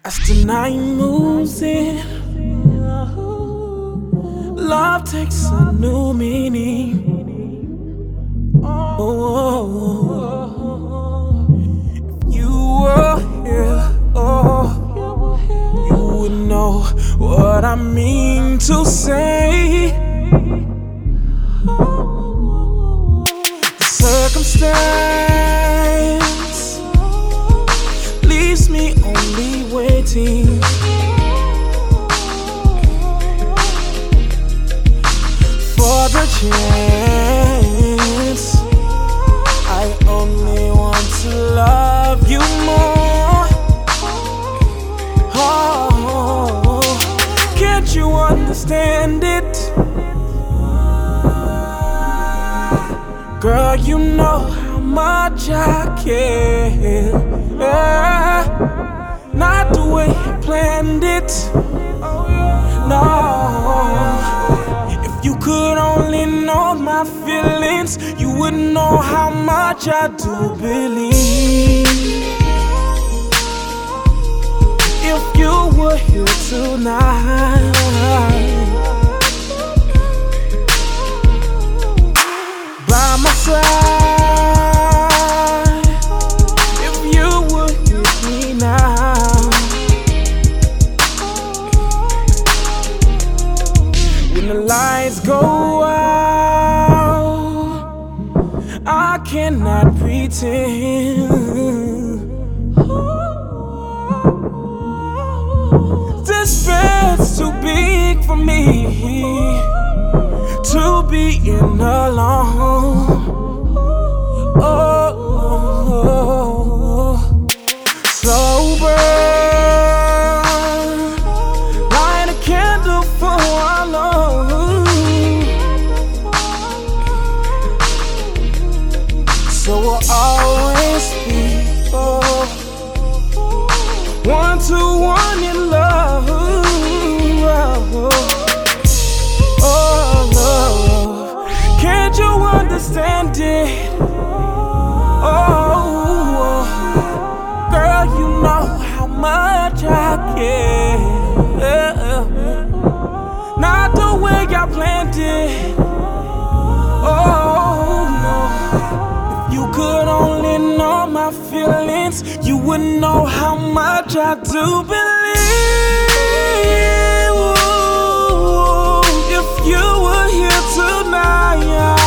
As the night moves in, love takes a new meaning. Oh, if you were here, you would know what I mean to say. Circumstance leaves me only waiting for the chance. I only want to love you more. Oh, can't you understand it? Girl, you know how much I care. Not the way I planned it. No. If you could only know my feelings, you would know how much I do believe. If you were here tonight, by my side, if you would with me now, when the lights go out, I cannot pretend. This bed's too big for me to be in alone. Oh, slow burn, light a candle for our love, so we'll always be one-to-one in love. Can't you understand it? Oh, girl, you know how much I care. Not the way I planned it. Oh, no. If you could only know my feelings, you would know how much I do believe. If you were here tonight,